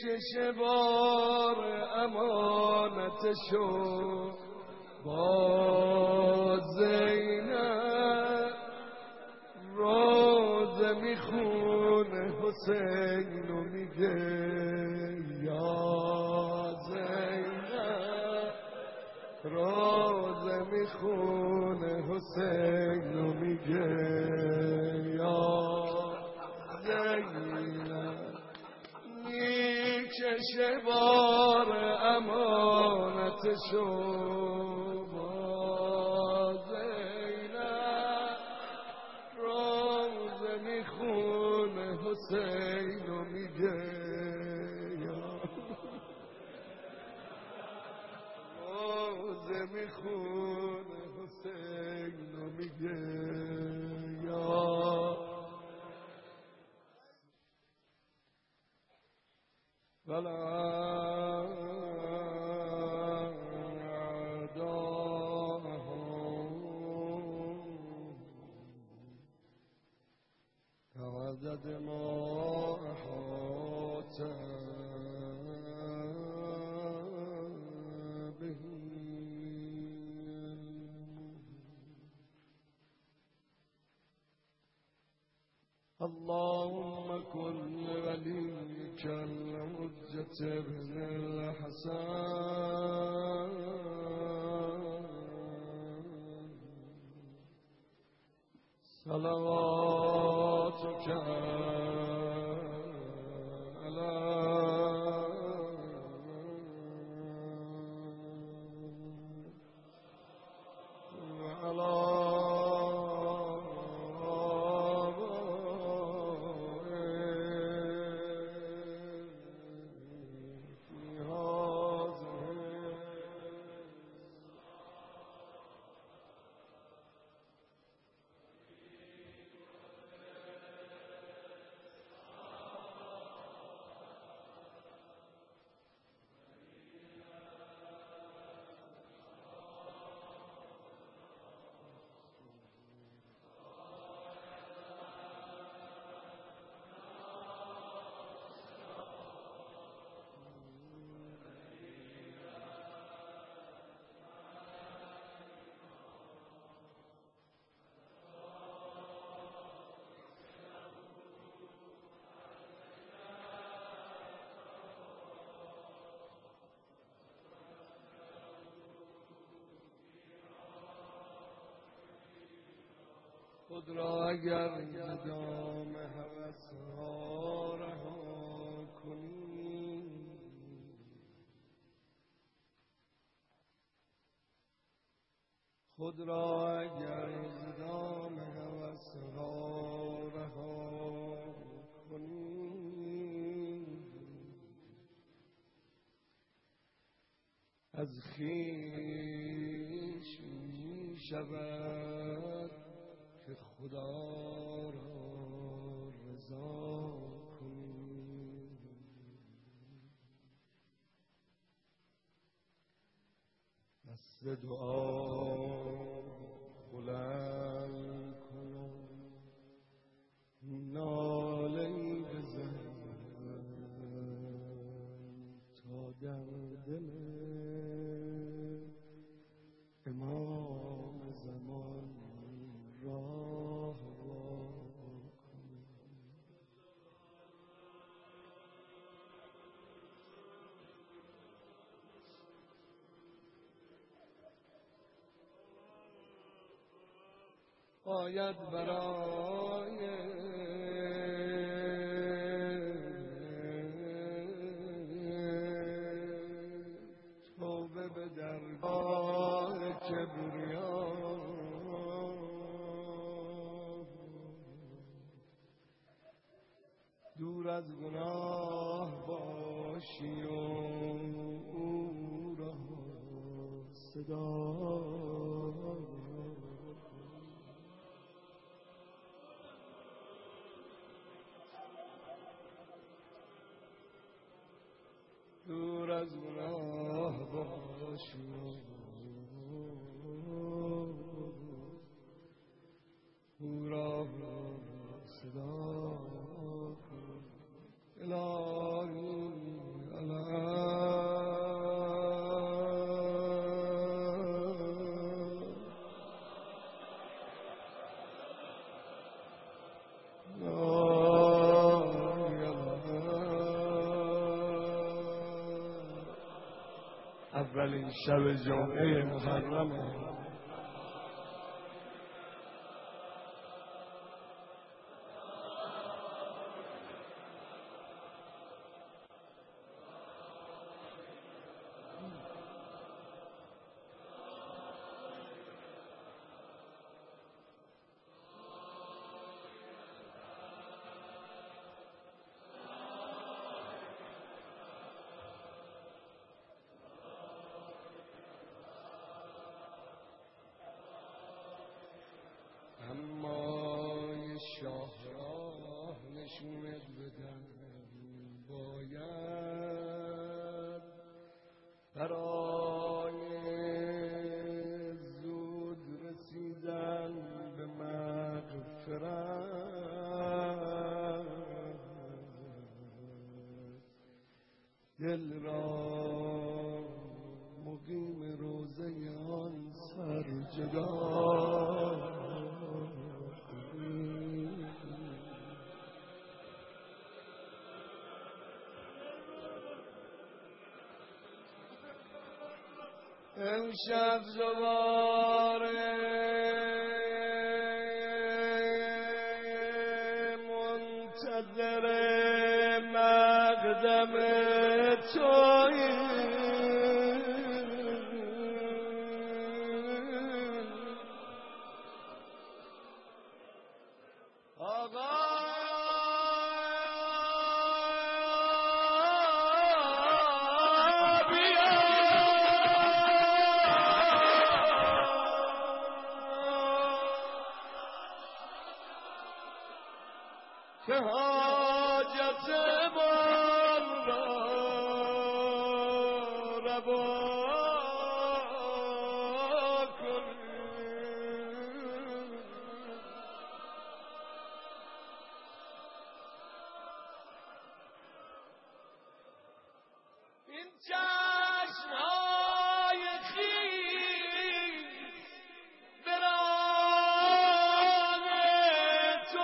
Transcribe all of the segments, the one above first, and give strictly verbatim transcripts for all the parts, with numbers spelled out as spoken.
چه بار امانتشو با زینب روزه میخونه حسین و میگه یا زینب روزه میخونه حسین و میگه یا زینب میکشه بار امانتشو با زینب روزه میخونه حسین و میگه یا روزه میخونه حسین و میگه یا ولا تعدد ما أحاط به اللهم كن لوليك الحجة ابن الحسن صلواتك على وعلى خود را اگر دام هوس‌ها رها کنی خود را اگر دام هوس‌ها رها کنی از خویش می شود که خدا را رضا کنی دست دعا بلند کنم ناله‌ای بزن تا در دل امام زمان راه کنی باید برای توبه به درگاه کبریا دور از گناه باشی و او را صدا دور از گناه باشی او را صدا کن الهی اولین شب جمعه محرمه. اما یه شاه راه نشونت بدم باید، برای زود رسیدن به مغفرت دل را مقیم روزه آن سر جدا. امشب دوباره منتظر مقدم تویی، آقا که حاجت من را روا کنی. این چشم‌های خیس برای تو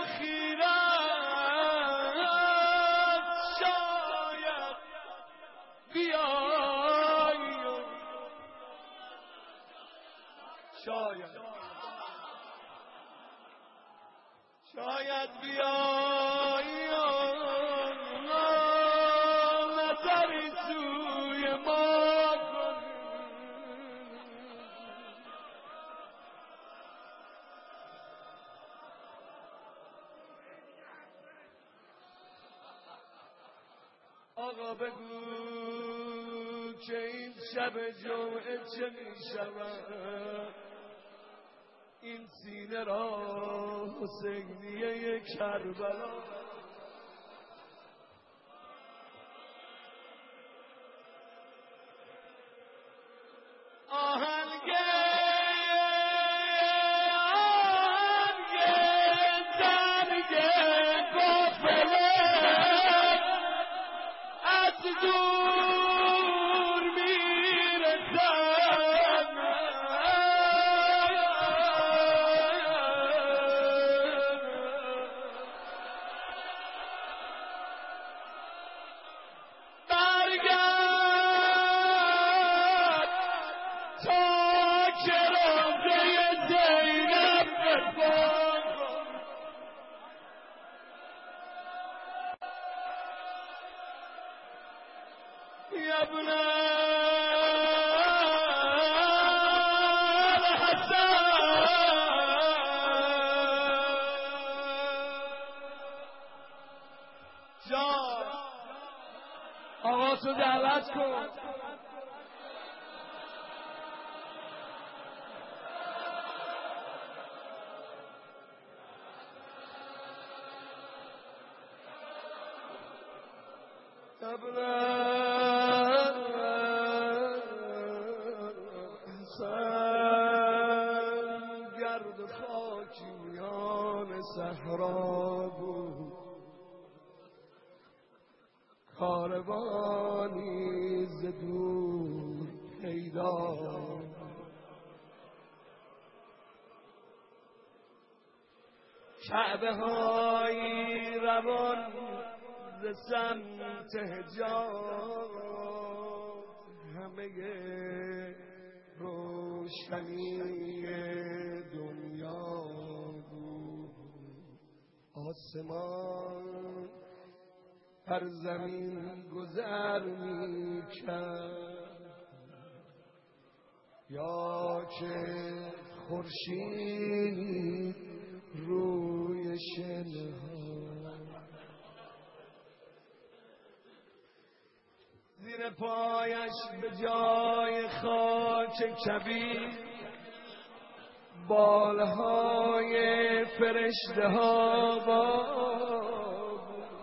خیرند، شاید بیایی، شاید شاید بیایی نظری سوی ما کنی. آقا بگو که این شب جمعه چه می شود، این سینه را حسینیه کربلا. آهنگ آهنگ زنگ قافله از دور میرسد، برگرد تا که روزه زینب بخوان کن. یا ابن الحسن جان، آقا تو دعوت کن. ابن حسن گرد خاکی میان صحرا بود، کاروانی ز دور پیدا، کعبه های روان ز سمت حجاز، همه روشنی دنیا بود. آسمان بر زمین گذر می کرد، یا که خورشید روی شنها. زیر پایش به جای خاک کبیر بالهای فرشته ها بود.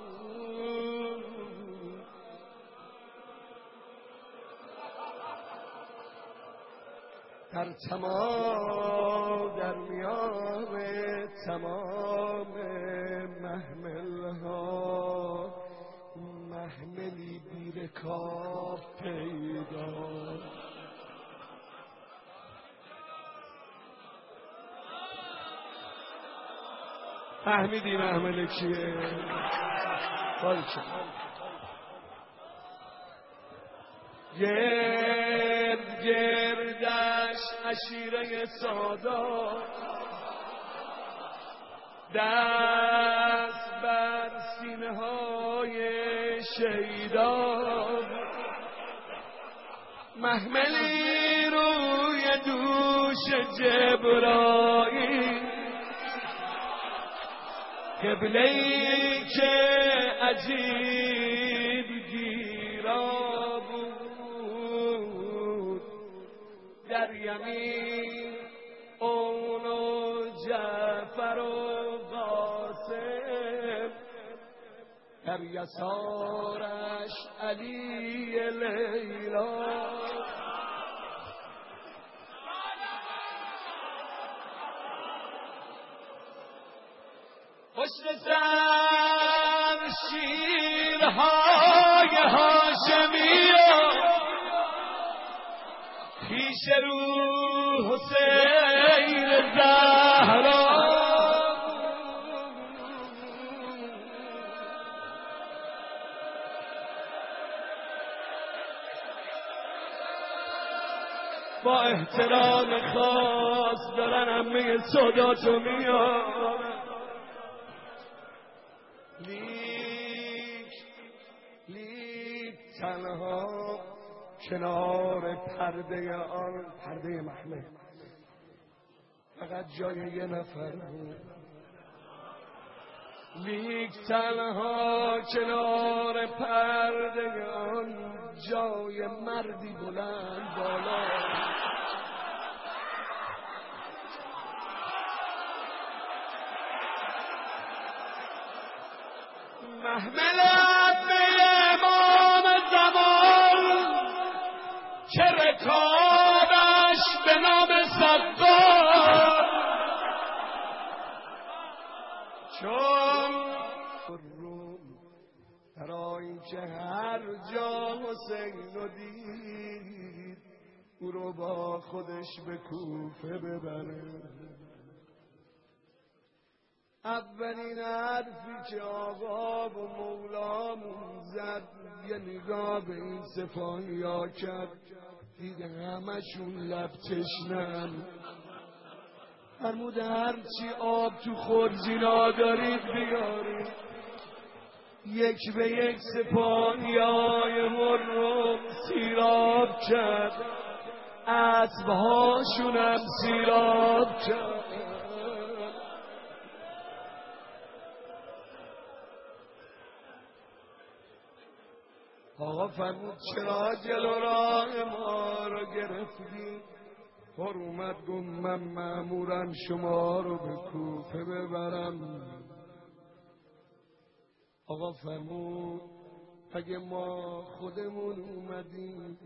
در تمام در میان تمام محمل ها محملی بیر کاف پیدا. فهمیدی محمل کیه؟ باشه. گرد گردش عشیره سادات، دست بر سینه های شیدا، محملی روی دوش جبرائیل، قبله‌ای که عجیب گیرا بود. در یمین اون و جعفر و قاسم، در یسارش علی لیلا. پشت سر شیرهای هاشمی و پیش رو حسین زهرا، با احترام خاص دارن همه ساداتو میارن. لیک لیک تنها کنار پرده آن پرده محمل فقط جای یه نفر بود. لیک تنها کنار پرده آن جای مردی بلند بالا. محملت به امام زمان که رکابش به نام صدار، چون روم برای که هر جا حسین رو دید او رو با خودش به کوفه ببره. اولین حرفی که آقا و مولامون زد یه نگاه به این سپاهی ها کرد، دید همشون لب تشنن. فرمود هرچی آب تو خورجینا دارید بیارید. یک به یک سپاهی های مرم سیراب کرد، اسبهاشونم سیراب کرد. آقا فرمود چرا جلو راه ما رو گرفتی؟ پر اومد گفت من مأمورم شما رو به کوفه ببرم. آقا فرمود اگه ما خودمون اومدیم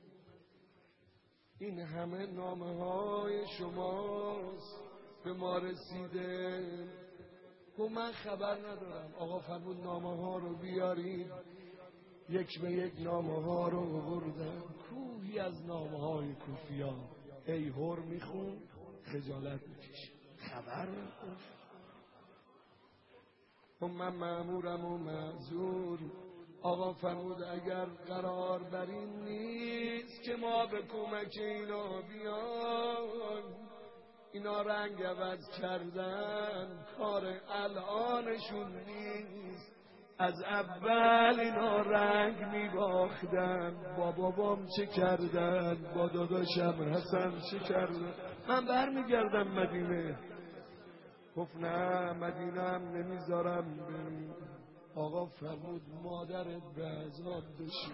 این همه نامه های شماست به ما رسیده. گفت من خبر ندارم. آقا فرمود نامه ها رو بیارید. یک به یک نامه ها رو آوردن، کوهی از نامه های کوفیان. ای هر میخون خجالت میکشه، خبر نگفت. من مأمورم و معذور آقا فرمود اگر قرار بر این نیست که ما به کمک اینا بیان، اینا رنگ عوض کردن کار الانشون نیست، از اول اینا رنگ میباختن. با بابام چه کردن، با داداشم حسن چه کردن. من برمیگردم مدینه. گفت نه مدینه هم نمیذارم بریم. آقا فرمود مادرت به عذاب بشی.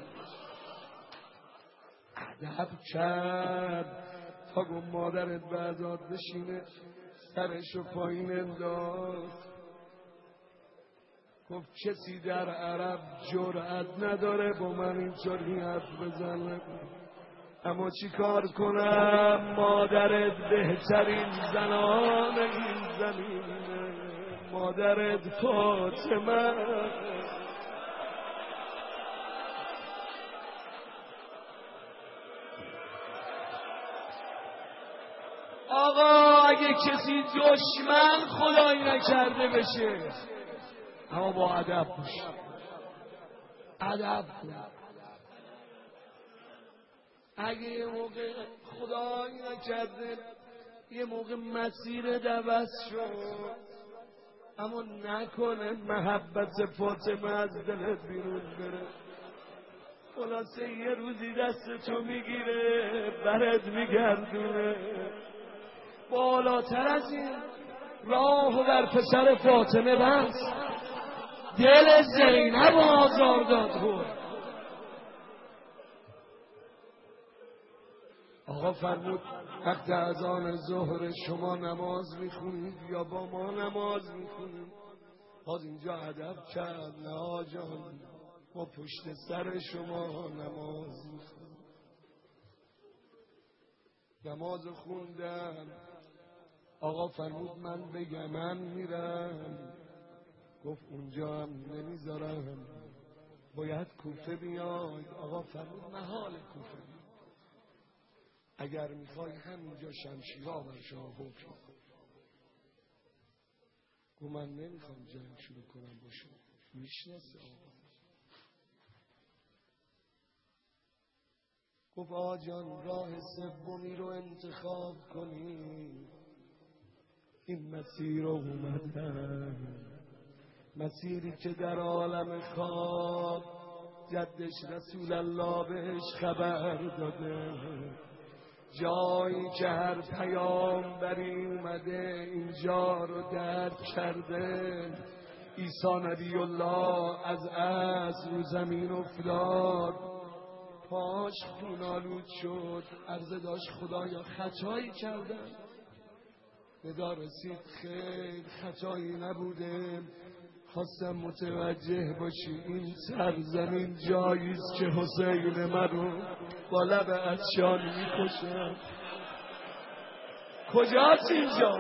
ادب کرد تا گفت مادرت به عذاب بشینه، سرشو پایین انداخت. گفت کسی در عرب جرأت نداره با من اینطوری حرف بزنه، اما چی کار کنم، مادرت بهترین زنان این زمینه، مادرت فاطمه. آقا اگه کسی دشمن خدایی نکرده بشه، اما با ادب باشه، ادب کن. اگه یه موقع خدایی نکرده یه موقع مسیر دوست شد، اما نکنه محبت فاطمه از دلت بیرون بره. خلاصه یه روزی دست تو میگیره برد میگردونه. بالاتر از این راه بر پسر فاطمه بست، دل زینب آزار داد بود. آقا فرمود وقت اذان ظهر شما نماز میخونید یا با ما نماز میخونید؟ باز اینجا ادب کرد، نه آقا جان ما پشت سر شما نماز میخونیم. نماز خوندم. آقا فرمود من بگم من میرم. گفت اونجا هم نمیذارم، باید کوفه بیاید. آقا فرمود محال کوفه بیاید، اگر میخوای همینجا شمشیرها بر شما حکم. گفت من نمیخوام جنگ شروع کنم با شما. میشناسه آقا. گفت آقا جان راه سومی رو انتخاب کنی، این مسیر رو اومدن، مسیری که در عالم خواب جدش رسول الله بهش خبر داده، جایی که هر پیامبری اومده اینجا رو درک کرده. عیسی نبی الله از عصر رو زمین افتاد، پاش خونالود شد، عرضه داشت خدایا خطایی کردم. ندا رسید خیر خطایی نبوده، خواستم متوجه باشی این سرزمین جاییست که حسین من رو با لب عطشان میکشم. کجاست اینجا؟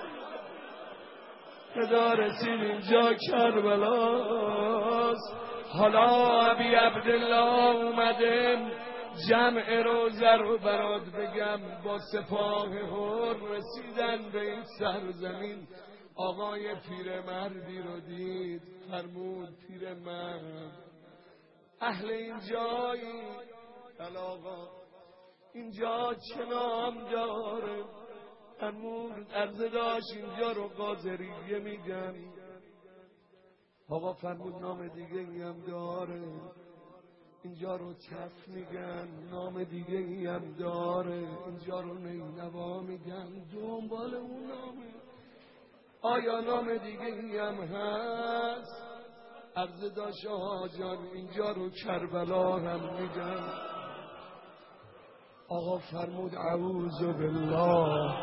ندا رسید اینجا کربلاست. حالا ابی عبدالله اومده جمع روزه رو برات بگم. با سپاه هر رسیدن به این سرزمین. آقای پیرمردی رو دید، فرمود پیرمرد اهل اینجایی؟ بله آقا. اینجا چه نام داره؟ فرمود عرضه داشت اینجا رو قاضریه میگن. آقا فرمود نام دیگه ای هم داره؟ اینجا رو چف میگن. نام دیگه ای هم داره؟ اینجا رو نینوا میگن. دنبال اون نامه. آیا نام دیگه ای هم هست؟ عرضه داشت آقا جان اینجا رو کربلا هم میگن. آقا فرمود اعوذ بالله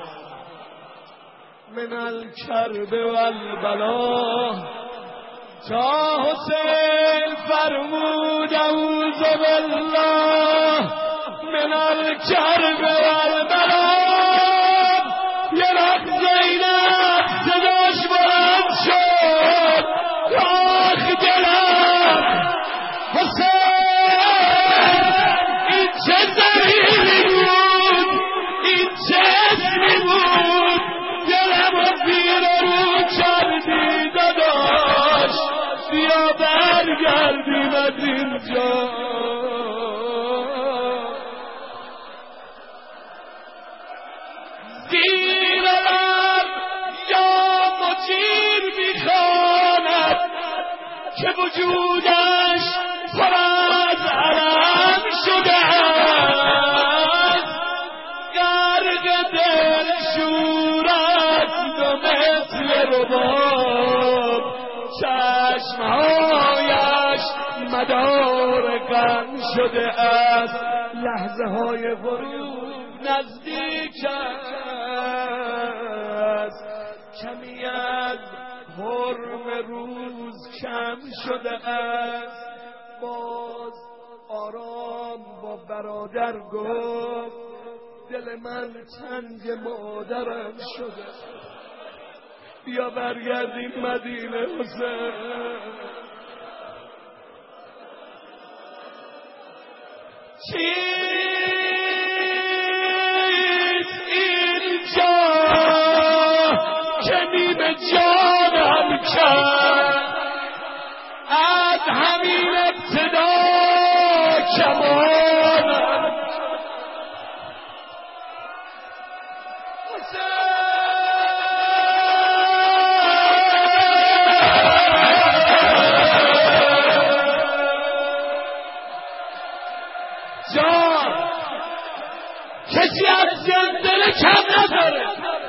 من الکرب والبلا. تا حسین فرمود اعوذ بالله من الکرب والبلا. یه وقت زینب صداش بلند شد، آخ دلم حسین این چه زمینی بود، این چه اسمی بود، دلم رو پیر رو کردی داداش، بیا برگردی مدینه. اینجا زیر لب یا مجیر میخواند که وجودش پر از علم شده است غرق دل شورت و مثل رباب چشمهایش مدار غم شده است لحظه های غروب نزدیک است کمی از حرم روز کم شده است باز آرام با برادر گفت دل من تنگ مادرم شده بیا برگردیم مدینه حسین چیست اینجا که نیمه جانم کرد از همین ابتدا کمانم جان کسی از دل کم نداره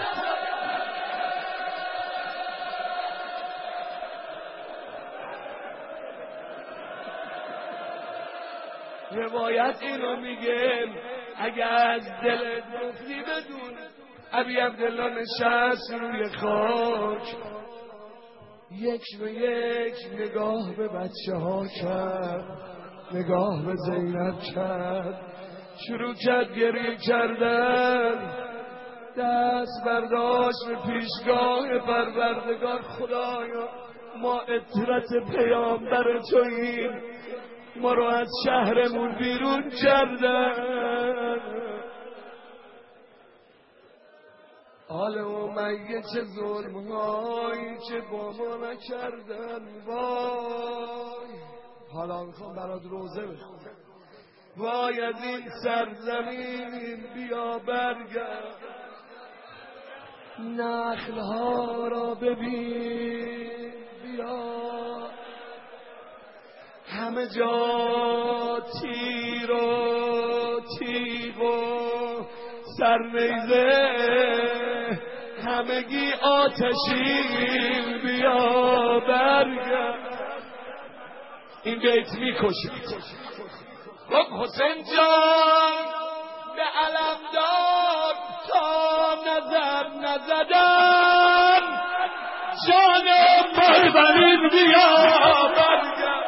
روایت اینو میگه اگه از دل گفتی بدون ابی عبدالله نشست روی خاک یک به یک نگاه به بچه ها کرد نگاه به زینب کرد شروع کرد گریه کردن دست برداشت به پیشگاه پروردگار خدایا ما اطرت پیامبر توییم ما رو از شهرمون بیرون کردن حال و میه چه ظلمهایی که با ما نکردن وای حالا میخوام برات روزه بخونم وای از این سرزمین بیا برگرد نخلها را ببین بیا همه جا تیر و تیغ و سرنیزه همگی آتشین بیا برگرد این بیت میکشید گفت حسین جان به علم داد تا نظر نزدم جان پروین بیا برگرد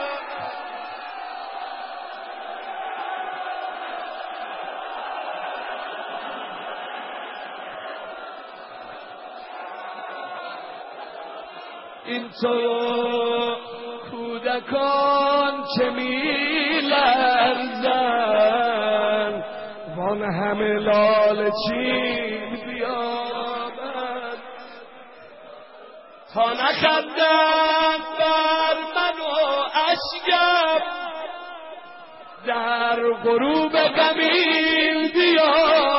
این تو کودکان که می لرزن وان همه لالچین بیابد تا نخندم بر من و اشکم در غروب غمین بیا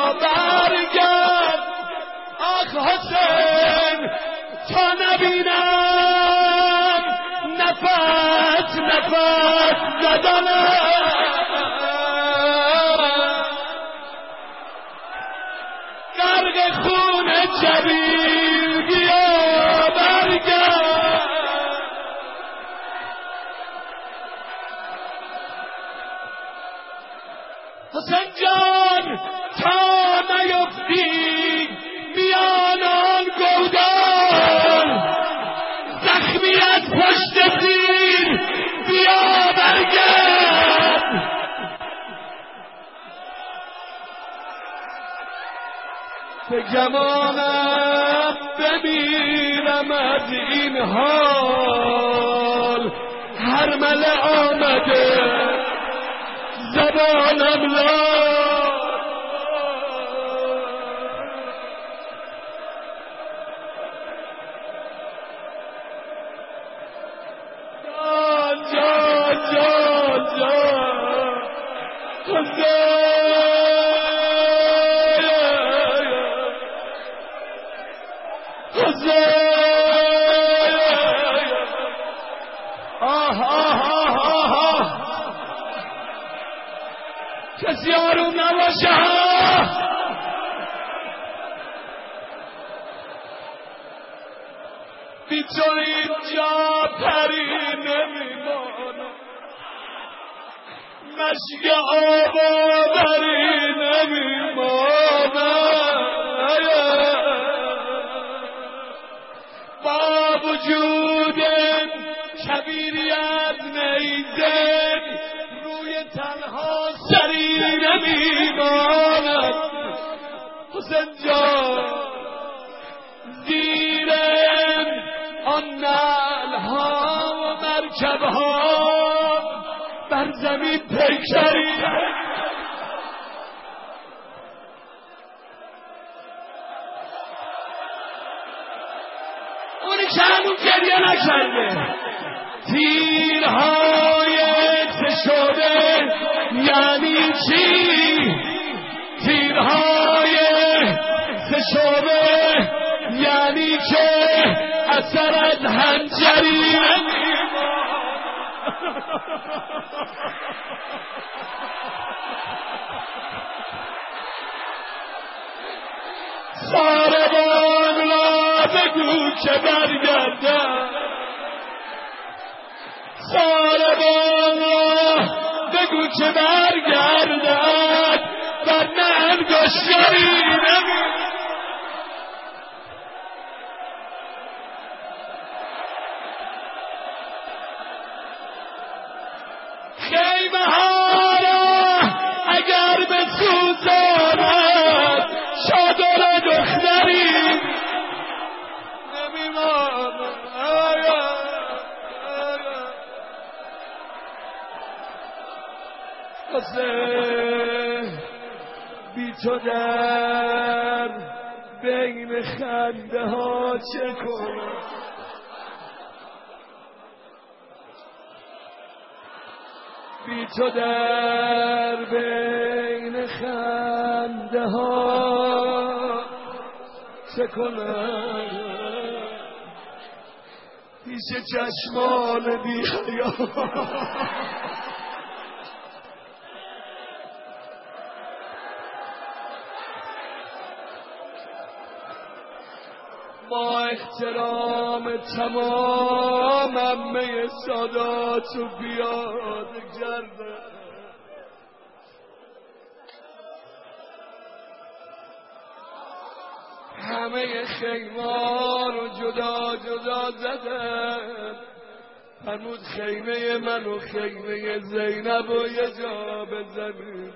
برگرد آخ حسین تا نبینم نفس نفس زدنم غرق خون جبین بیا برگرد حسین جان تا نیفتی میان آن گودان زخمی از پشت تیر بیا برگرد به گمانم بمیرم از این حال هر مله آمده زبانم لا جان جان جان آه آه آه آه کسی آروم نباشه بی تو اینجا پری نمیمانم مشک آبادری نمیمانم با وجود کبیریت نیزن روی تنها سری نمیمانم حسین جان زیر آن نعلها و مرکبها بر زمین پیکری اونی که همون گریه نکرده تیرهای شده یعنی چی؟ تیرهای شده یعنی که اثر از هنجری ساربان را بگو که برگردن ساربان را بگو که برگردن ورنه انگشتری نمی خیمه ها را اگر بسوزاند چادر دختری نمیماند قصه بی تو در بین خنده ها چه کنم بی تو در بین خنده ها چه کنم پیش چشمان بی حیا با احترام تمام عمه سادات و پیاده کرده همه خیمه رو جدا جدا زدن فرمود خیمه من و خیمه زینب و یه جا بزنید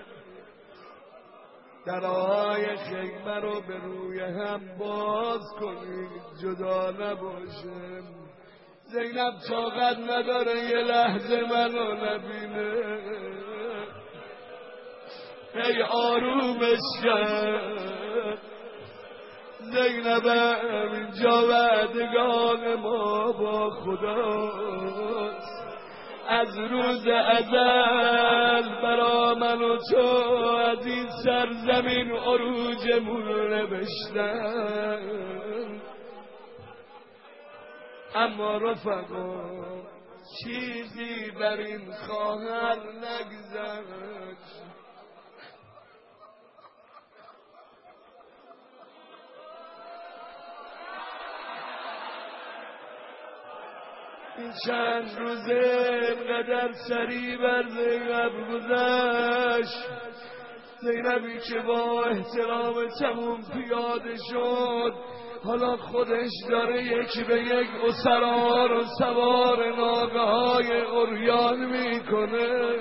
درهای خیمه رو به روی هم باز کنید جدا نباشه زینب طاقت نداره یه لحظه منو نبینه ای آرومش کرد زینبم اینجا وعدگان ما با خداست از روز ازل برا من و تو از این سرزمین عروجمون نوشتن اما رفقا چیزی بر این خواهر نگذشت این چند روزه قدر سری بر زینب گذشت زینبی که با احترام تموم پیاده شد حالا خودش داره یک به یک اسرا رو سوار ناقه های عریان میکنه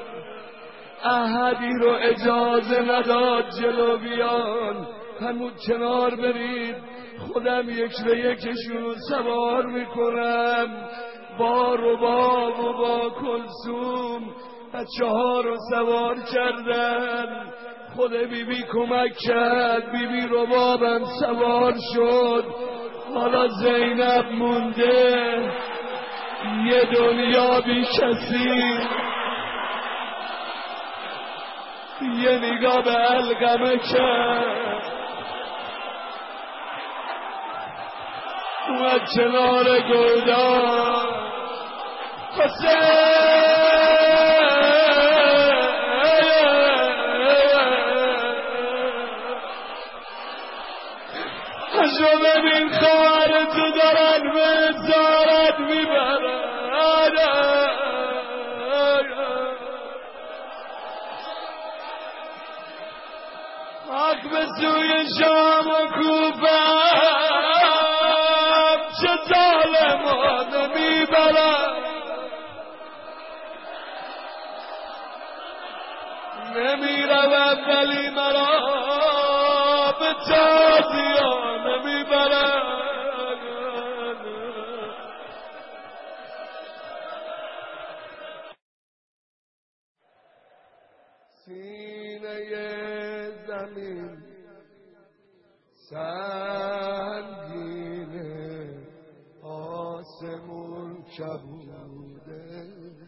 احدی رو اجازه نداد جلو بیان همون کنار برید خودم یک به یکشون سوار میکنم با رباب و با کلثوم بچه ها رو سوار کردن خود بی بی کمک کرد بی بی ربابم سوار شد حالا زینب مونده یه دنیا بی کسی یه نگاه به علقمه کرد اومد کنار گودان حسین جو ببین خواهر تو دارن به زارت میبرن حق به سوی شام و کوفم چه ظالمان میبرن نمیروم ولی مرا به تازیان میبرن سینه زمین سنگینه آسمون کبوده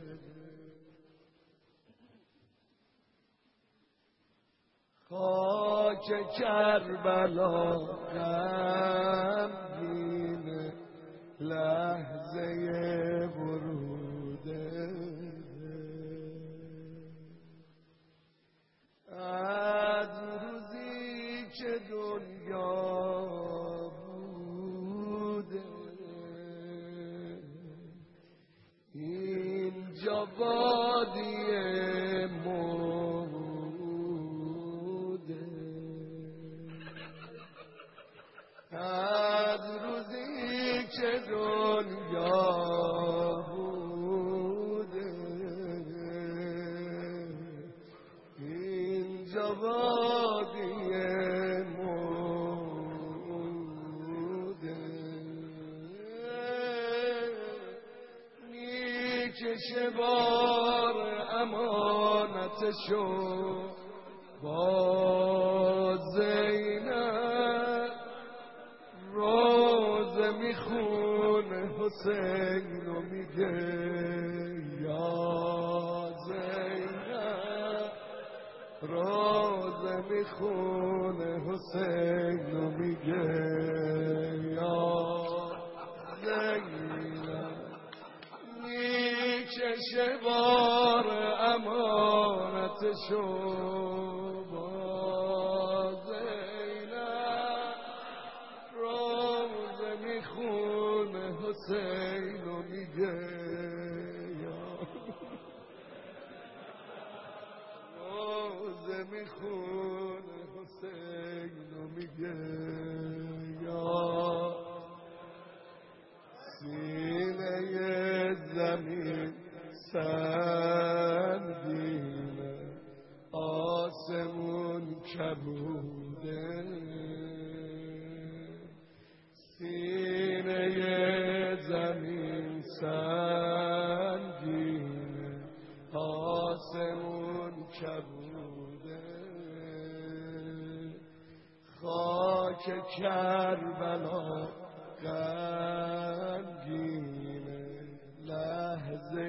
خاک کربلا غمگینه لحظه وروده از روزی که دنیا بوده اینجا وادی موده از روزی که دنیا جوادی موده میکشه بار امانتشو با زینب روز میخونه حسین رو میگه یا زینب روز میخونه حسین رو میگه یا زینب میکشه بار امانتشو با زینب روز میخونه حسین رو میگه میخونه حسین رو میگه یا سینه زمین سنگینه آسمون کبوده سینه زمین سنگینه آسمون کبوده خاک کربلا غمگینه لحظه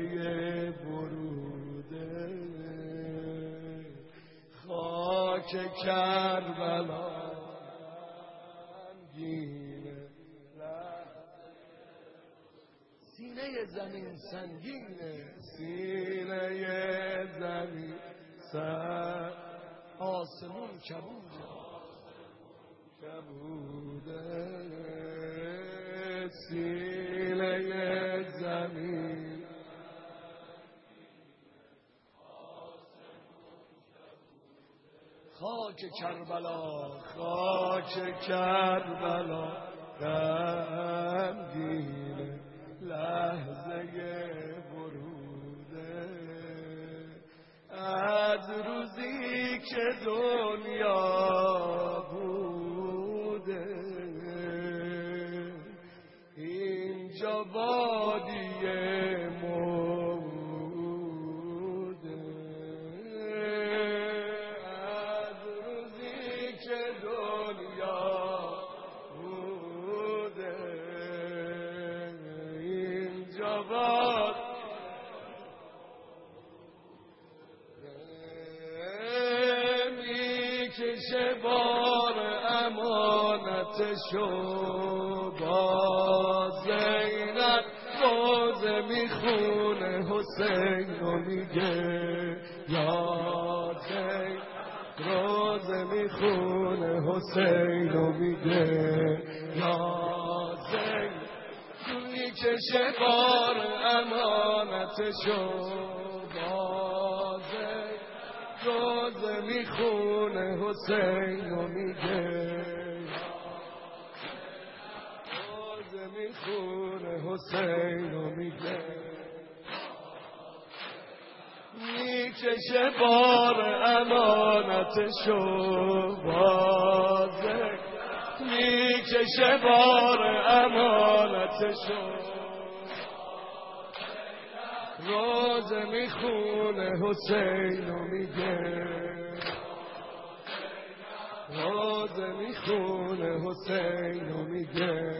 وروده خاک کربلا غمگینه سینه زمین سنگینه سینه زمین سنگ آسمون کبوده کبوده سینه زمین خاک کربلا خاک کربلا غمگینه لحظه وروده از روزی که دنیا بوده اینجا وادی موده از روزی که دنیا بوده اینجا وادی امانتشو با زینب روزه میخونه حسین رو میگه یا زین روزه میخونه حسین رو میگه یا زین میکشه بار امانتشو با زین روزه میخونه حسین رو میگه روزه میخونه حسین رو میگه میکشه بار امانتشو بازه میکشه بار امانتشو روزه میخونه حسین رو میگه روزه میخونه حسین رو میگه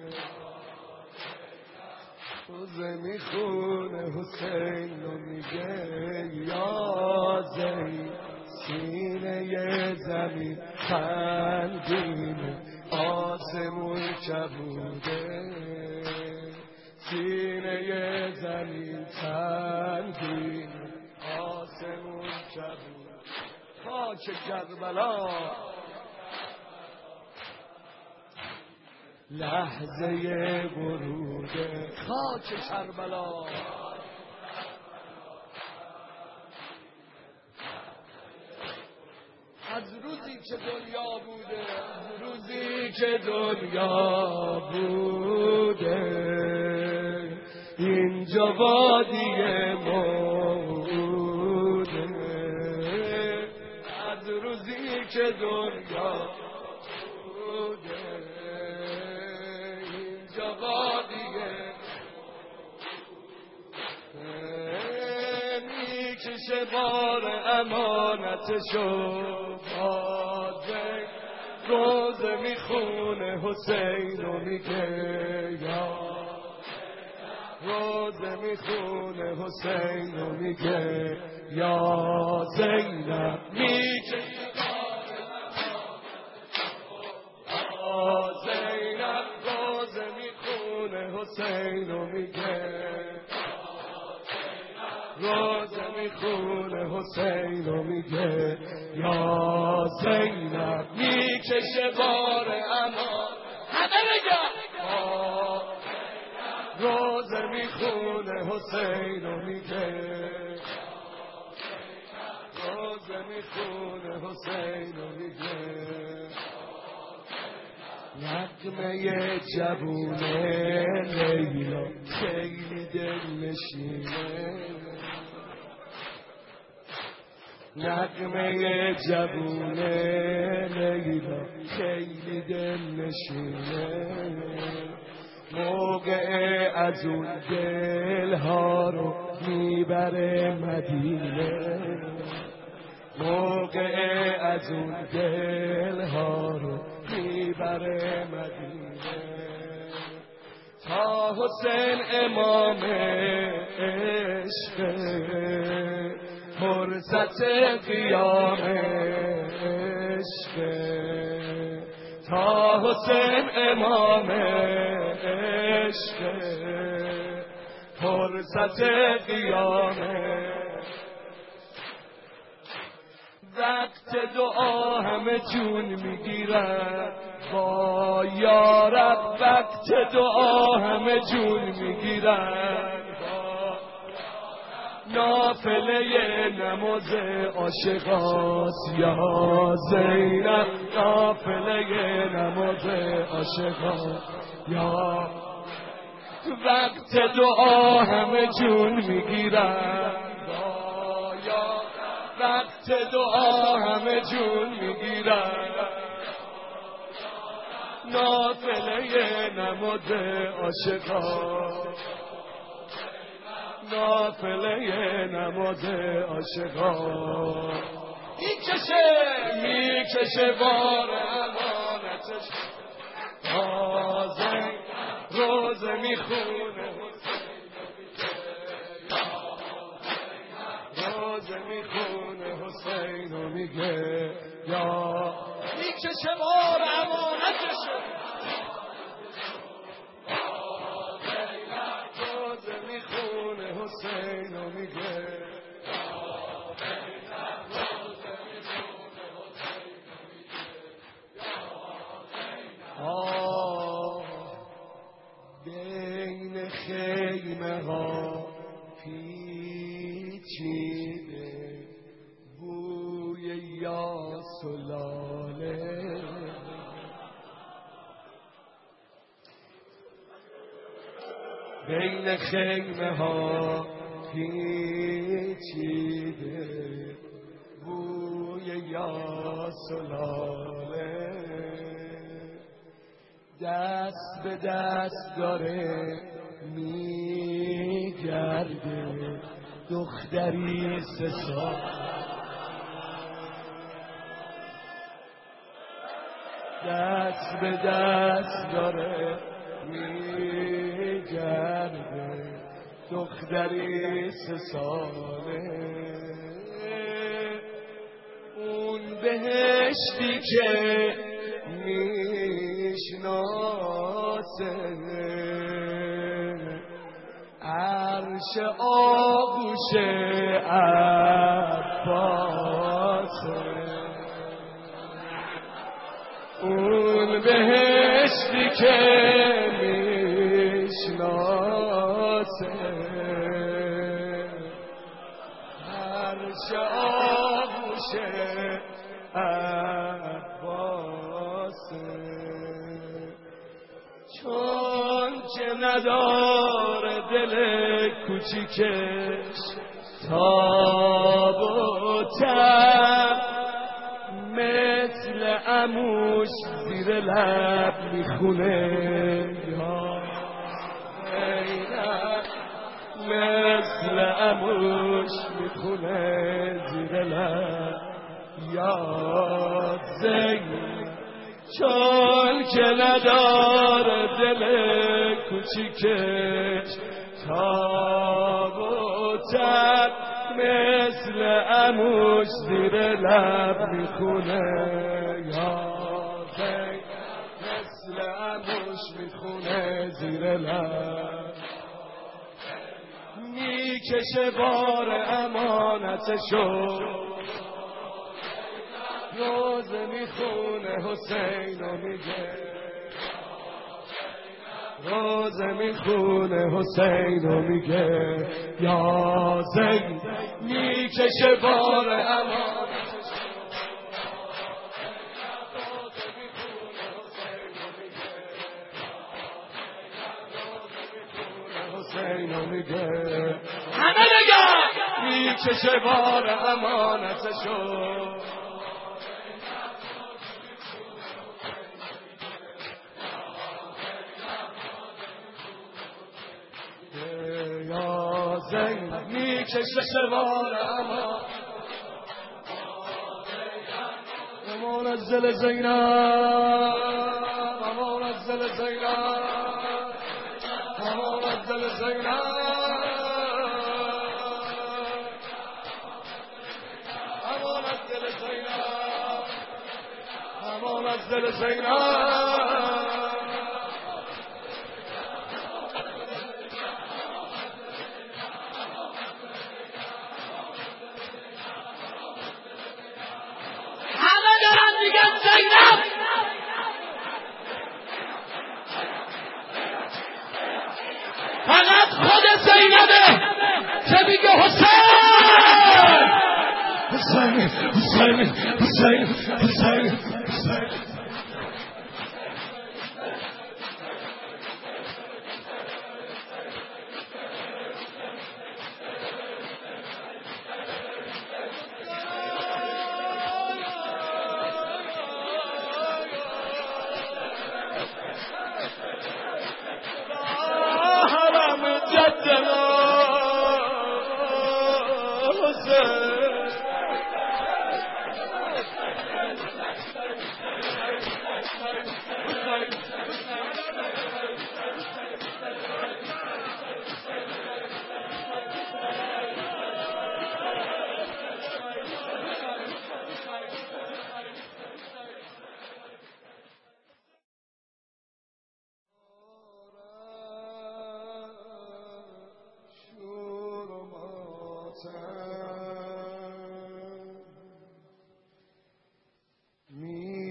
روزه میخونه حسین رو میگه یا زین سینه زمین خندین آسمون کبوده سینه زمین خندین آسمون کبوده خاک کربلا لحظه ورود خاک کربلا از روزی که دنیا بوده از روزی که دنیا بوده اینجا وادی موعوده از روزی که دنیا بوده وادیه میکشه بار امانتشو بازه روزه میخونه حسین رو میگه یا روزه میخونه حسین رو میگه یا زینب میکشه حسین رو میگه روزه میخونه حسین رو میگه یا زینب میکشه بار امان همه بگه روزه میخونه حسین رو میگه روزه میخونه حسین رو میگه نغمه جوونه لیلا خیلی دل نشینه نغمه جوونه لیلا خیلی دل نشینه موقع از اون دل ها رو میبره مدینه موقع از اون دل ها رو میبره مدینه تا حسین امام عشق فرصت قیام عشق تا حسین امام عشق فرصت قیام وقت دعا همه جون میگیرن با یارب وقت دعا همه جون میگیرن نافله نماز عاشقاست یا زینب نافله نماز عاشقاست یا وقت دعا همه جون میگیرن وقت دعا همه جون میگیرن نافله نماز عاشقان نافله نماز عاشقان میکشه میکشه بار امانتش تازه روزه میخونه روزه میخونه حسین رو میگه یا میکشه بار امانتش روزه میخونه حسین رو میگه آه بین خیمه ها پیچیده بوی یاس و لاله بین خیمه ها پیچیده بوی یاس و لاله دست به دست داره میگرده دختری سه سال دست به دست داره میگرده دختری سه ساله اون بهشتی که میشناسه عرش آغوش عباسه اون بهشتی که میشناسه عرش آغوش عباسه چون که نداره دل کوچیکش تاب و تب مثل عموش زیر لب میخونه یا زینب مثل عموش میخونه زیر لب یا زینب چون که نداره دل کوچیکش تاب و تب مثل عموش زیر لب میخونه یا زین مثل عموش میخونه زیر لب میکشه بار امانتشو روزه میخونه حسین رو میگه روزه میخونه حسین رو میگه یا زین میکشه بار امانتش حسین رو میگه همه نگاه میکشه بار امانتشو یا زین میکشه بار امان امان از دل زینب امان از دل زینب امان از دل زینب امان از دل زینب امان از دل زینب زینب فقط خود زینبه که میگه حسین حسین حسین حسین حسین حسین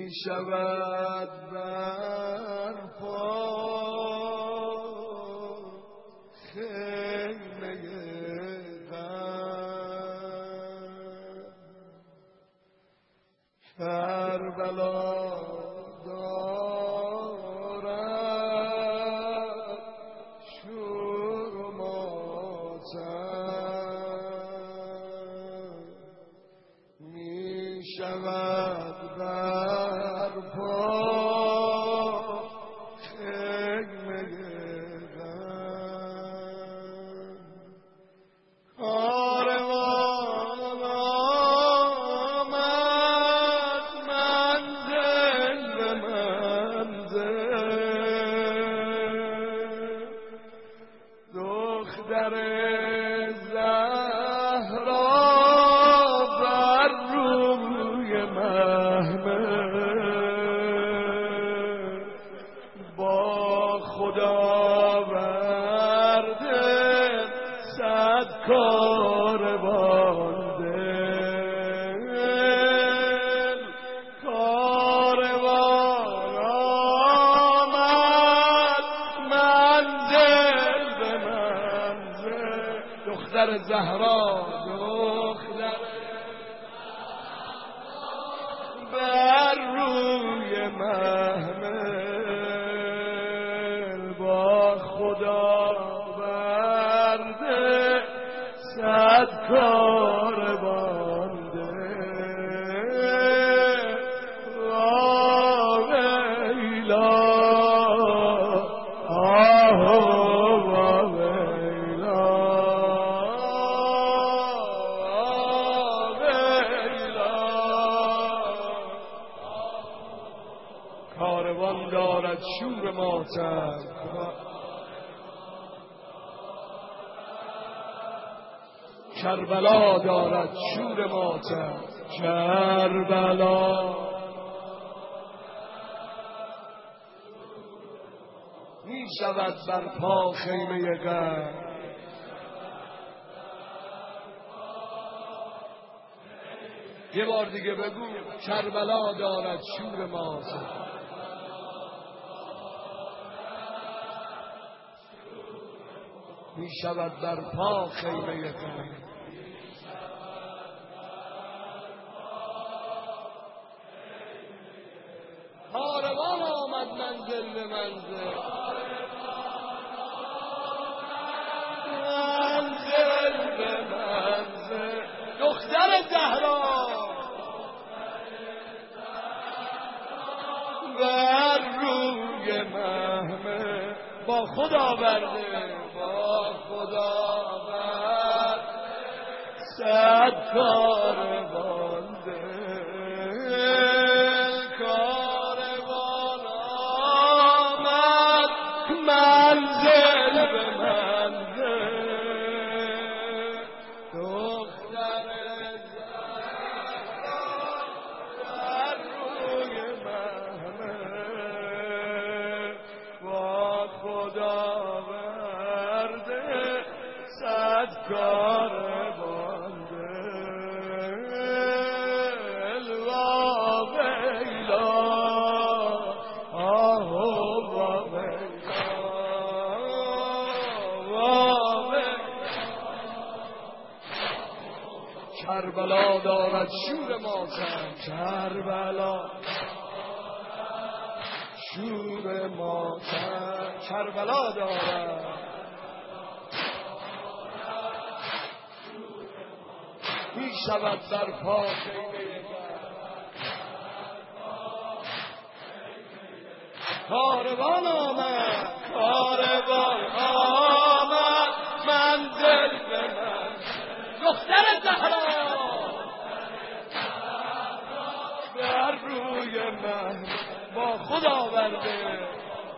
می شود برپا خیمه غم کربلا دارد شور و ماتم می شود برپا خیمه غم کاروان آمد منزل به منزل دختر زهرا بر روی محمل با خداورده صد کاروان دل کاروان آمد منزل به منزل دختر زهرا دختر بر روی محمل با خدا برده صد کاروان دل وا ویلا آه وا ویلا کاروان دارد شور ماتم کربلا دارد شور ماتم کربلا می شود برپا خیمه غم یه بار دیگه بگو کربلا دارد شور ماتم می شود برپا خیمه غم کاروان آمد منزل به منزل منزل به منزل دختر زهرا بر روی محمل با خدا برده با خدا برده صد کاروان دل کاروان آمد منزل به منزل دختر زهرا بر روی محمل با خدا برده صد کاروان دل وا ویلا آه وا ویلا وا ویلا کربلا دارد شور ماتم کربلا شور ماتم کربلا دارد می شود برپا خیمه کاروان آمد کاروان آمد منزل به منزل دختر زهرا بر روی من با خدا برده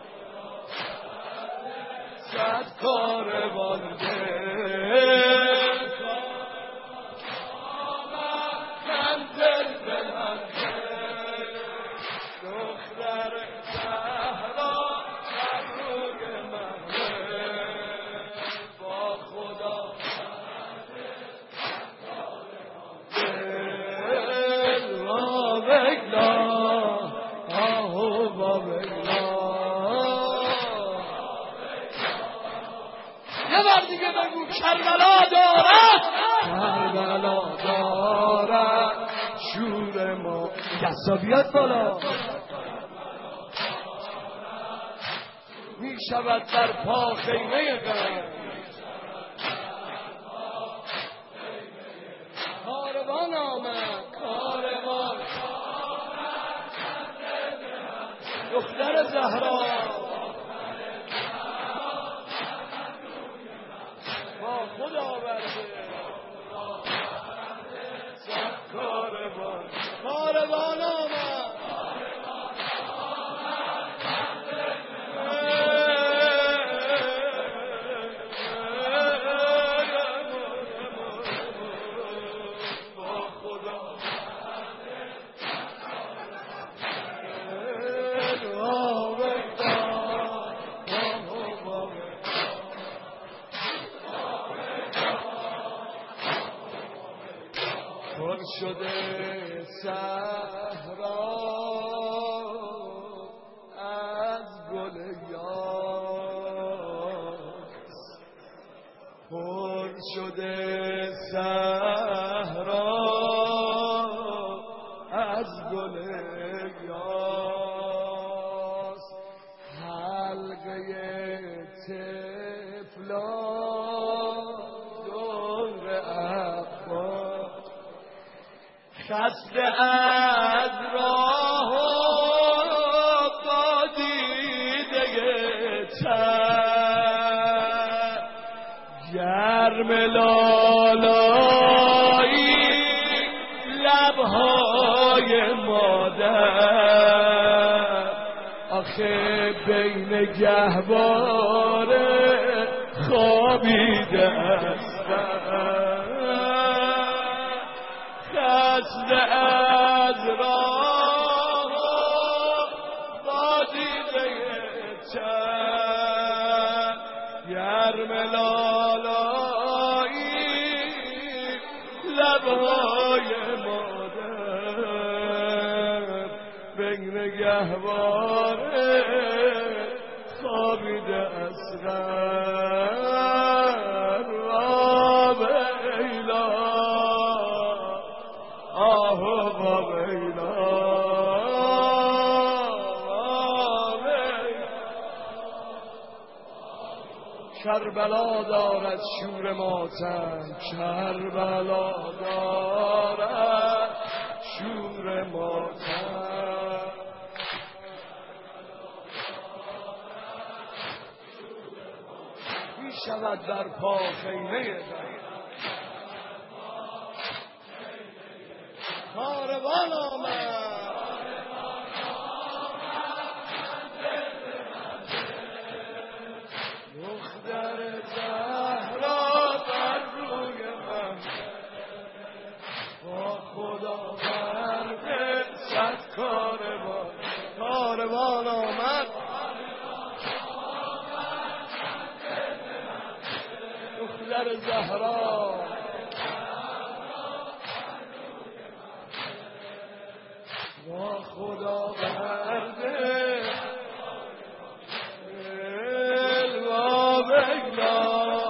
صد کاروان دل منزل به منزل دختر زهرا بر روی محمل با خدا دل وا ویلا کربلا دارد کربلا دارد شور ما. دستا بیاد بالا. می شود در پا خیمه غم کاروان آمد کاروان دختر زهرا با خود آورده کاروان کاروان آمد پر شده صحرا از گل یاس پر شده صحرا از گل یاس حلقه طفلان دور عباس خسته از راه با دیده چشم گرم لالایی لبهای مادر آخه بین گهواره خوابیده است خسته از راه با دیده چشم گرم لالایی لبهای مادر بین گهواره خوابیده اصغر آب ایلا آه آب ایلا آب کربلا دارد شور ماتم کربلا دارد شور ماتم می شود در پا خیمه کاروان آمد دختر زهرا بر روی من با خدا برده صد کاروان کاروان آمد دختر زهرا با خدا برده دل و بگلا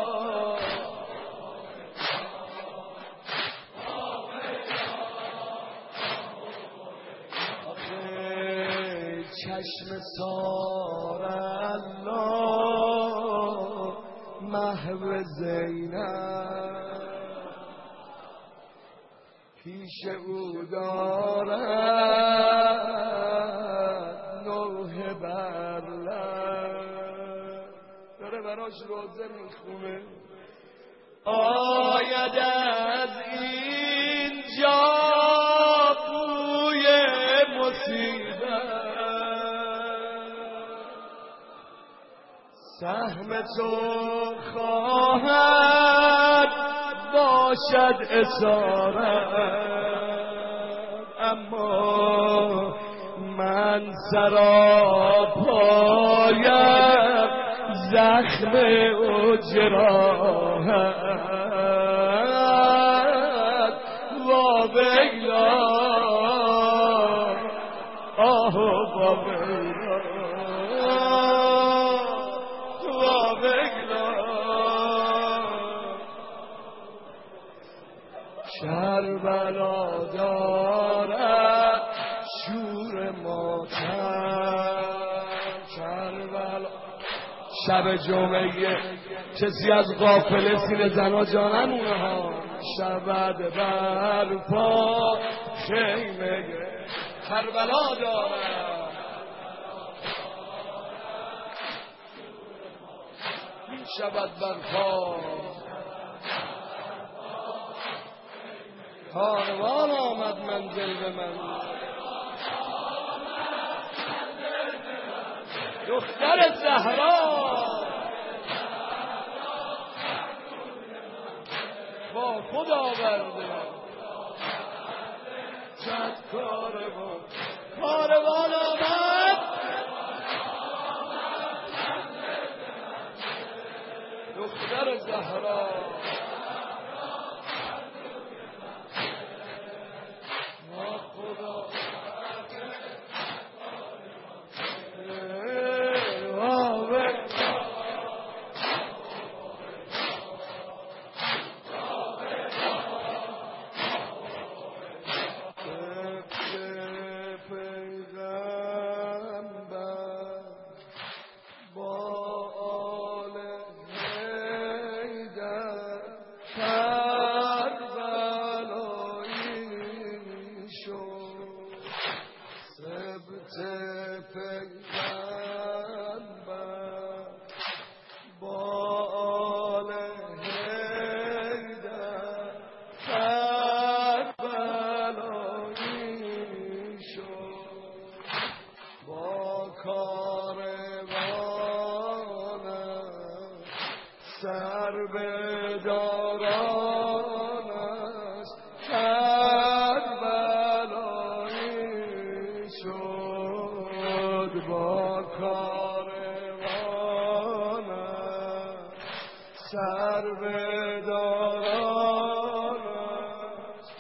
آخه چشم سار الله محو زینب پیش او دارد نوح برلن داره براش روزه میخونه آید از اینجا بوی مصیبت سهم تو خواهد باشد اسارت اما من سراپایم زخم و جراحت و بگلا آه و بگلا و بگلا دارد شور ماتم کربلا. شب جمعه کسی از قافله سینه زنا جانن اونها شبد برپا خیمه کربلا دارد شبد برپا. کاروان آمد منزل به من دختر زهرا با خود آورده چند کاروان. کاروان آمد دختر زهرا با خدا سر به داران است کربلایی شد با کاروان سر به داران است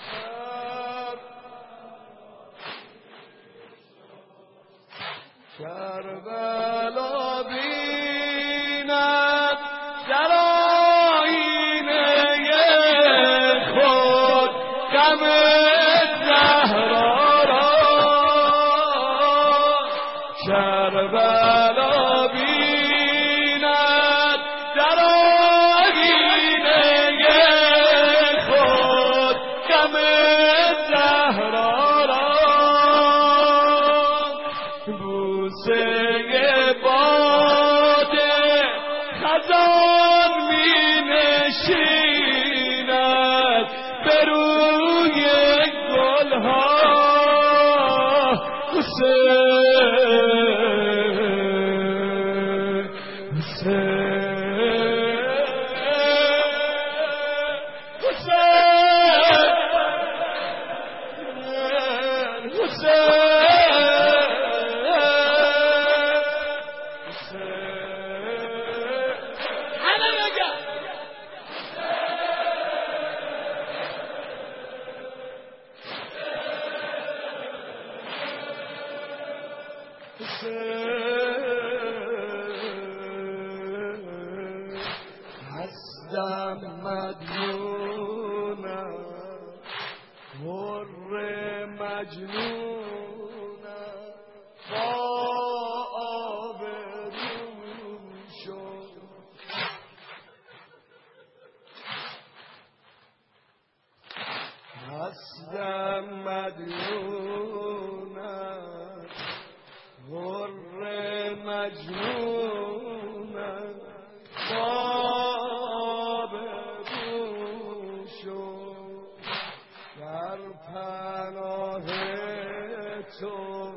کربلا بیند در آینه خود غم زهرا را کربلا بیند در آینه خود غم زهرا را بوسه باد خزان می نشیند به روی گلها حسین حسین حسین هستم مدیونم حر مجنونم با آبرو شد هستم مدیونم حر مجنونم با آبرو شد در پناه تو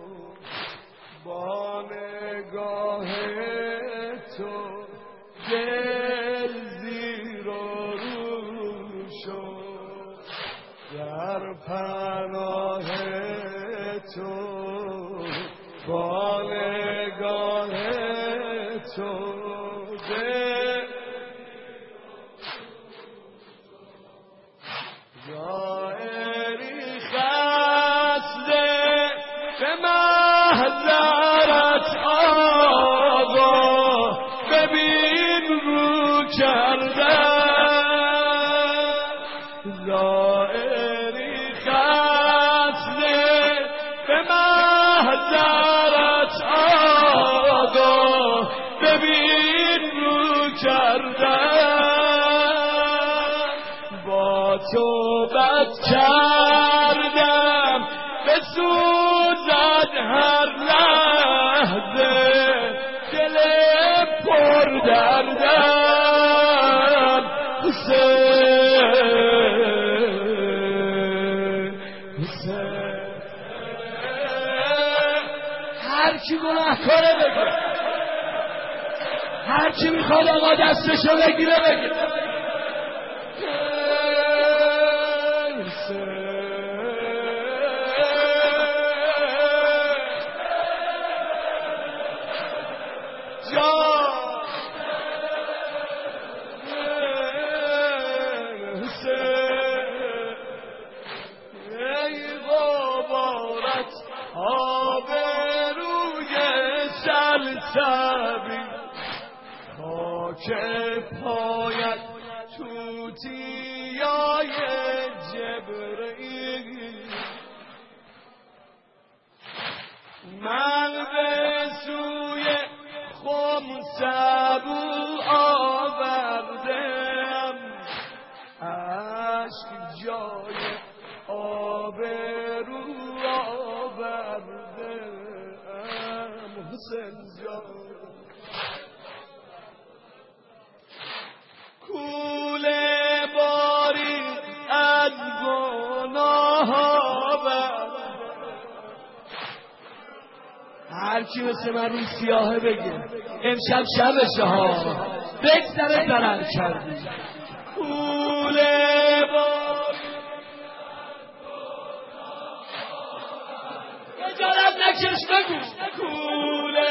با نگاه تو دل زیر و رو شد در پناه تو با نگاه تو دل جائری خسته به محضرت آقا ببین رو کردن زائری خسته توبت کردم بسوزد هر لحظه دل پر دردم حسین حسین هر کی گناهکاره بگه هر کی میخواد آقا دستشو بگیره بگیره که پایت توتیای جبرئیل من به سوی خمسبو آوردم عشق جای آبرو آوردم حسین جان کوله باری از گناه بر هر کی مثل من روی سیاهه بگه امشب شبشه ها بگذره ضرر کردی کوله باری اجالت نکش بگو کوله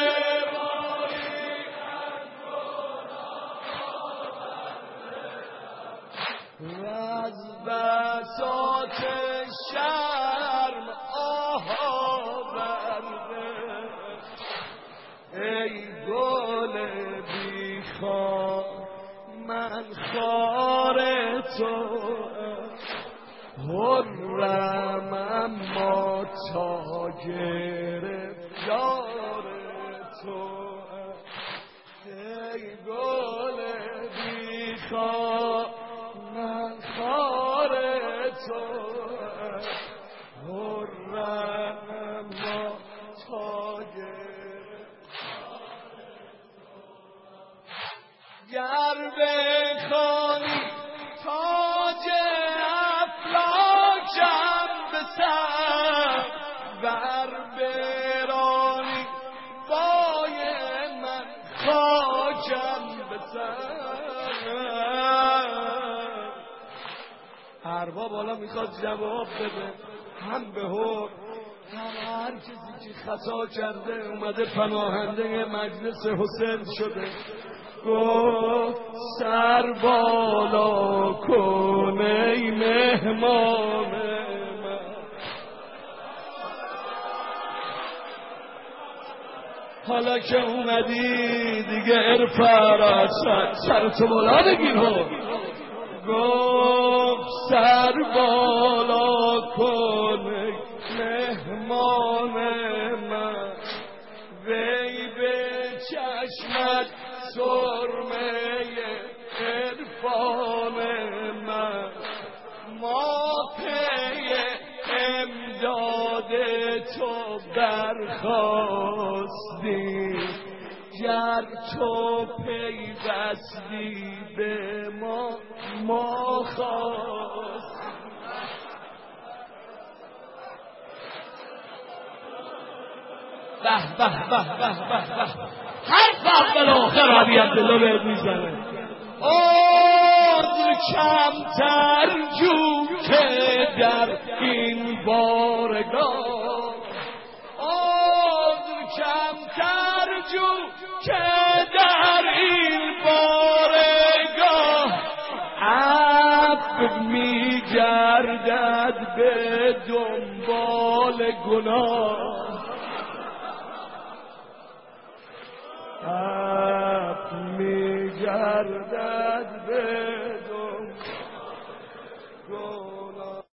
از بساط شرم آه آورده ای گل بیخار من خار تو حرم اما تا گرفتار تو ای گل بیخار من خار تو حرم ما تاگر گر بخوانی تاج افلاکم به سر ور برانی پای من خاکم به سر ارباب بالا میخواد جواب بده هم به هر هم هر کسی که خطا کرده اومده پناهنده مجلس حسین شده گفت سر بالا کن ای مهمان من حالا که اومدی دیگه ارفع سر تو بالا بگیر ها گفت سر بالا کن مهمان من وی به چشمت سرمه عرفان من ما پی امداد تو برخواستیم گر تو پیوستی به ما ما خواست به به به به به به هر فقل آخر عبی عبدالله بهت میزنه عذر کمتر جو که در این بارگاه عذر کمتر جو که در این بارگاه عفو میگردد به دنبال گناه عفو میگردد به دنبال گناه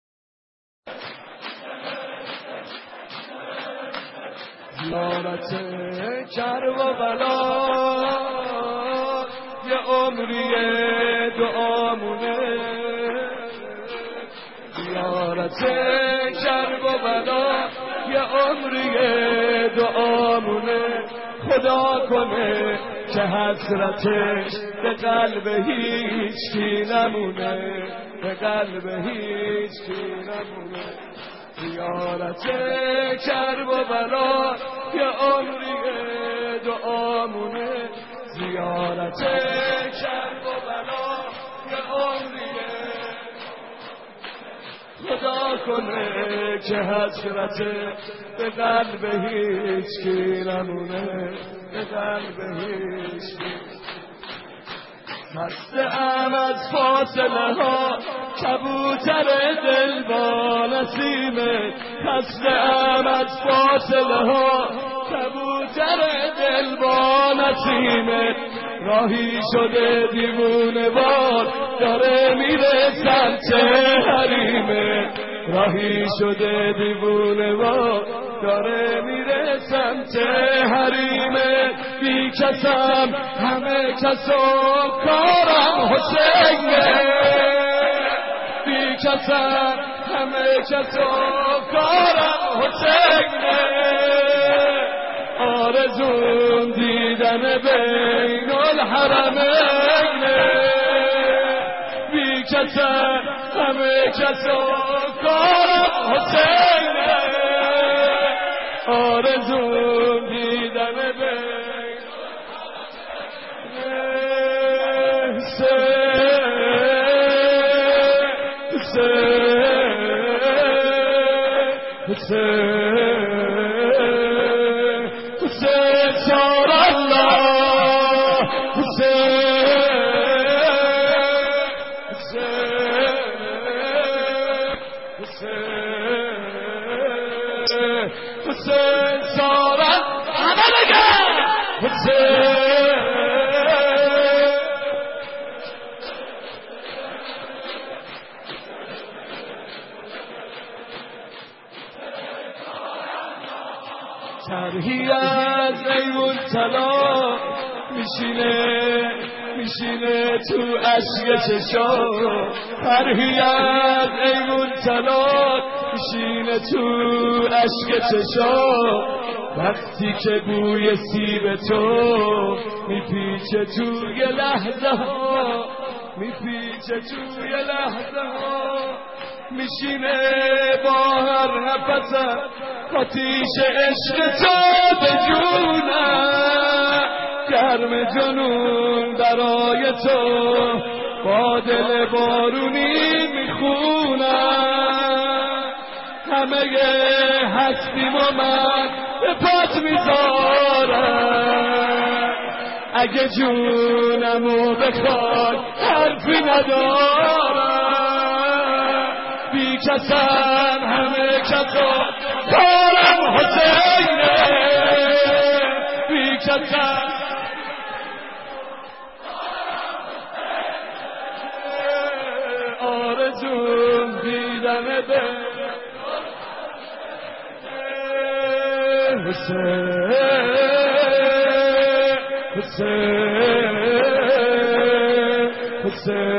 زیارت کرب و بلا یه عمریه دعامونه زیارت کرب و بلا یه عمری دعامونه، خدا کنه که حسرتش به قلب هیچ کی نمونه، به قلب هیچ کی نمونه. زیارت کرب و بلا یه عمری دعامونه، زیارت کرب و بلا یه عمری، خدا کنه که حسرت به قلب هیچ کی نمونه، به قلب هیچ کی. خسته ام از فاصله ها کبوتر دل با نسیمه، خسته ام از فاصله ها کبوتر دل با نسیمه، راهی شده دیوونه وار داره میره سمت حریمه، راهی شده دیوونه وار داره میره سمت حریمه. بی کسم همه کسو کارم حسینه، بی کسم همه کسو کارم حسینه، آرزون دیدن بین الحرمینه، بی کسم همه کسو کارم حسینه، آرزون دیدن بین حسین شار الله، حسین شار همه بگن حسین. طرحی از ایوون طلا میشینه میشینه تو اشک چشا، طرحی از ایوون طلا میشینه تو اشک چشا، وقتی که بوی سیب تو میپیچه توی لحظه ها، میپیچه توی لحظه ها، میشینه با هر نفسم آتیش عشق تو به جونم، گرم جنون برای تو با دل بارونی میخونم، همه هستیم و من به پات میذارم، اگه جونمو بخوای حرفی ندارم، بی کسم همه کسا کارم حسینه، بی کسم آرزون دیدن به حسین، حسین، حسین.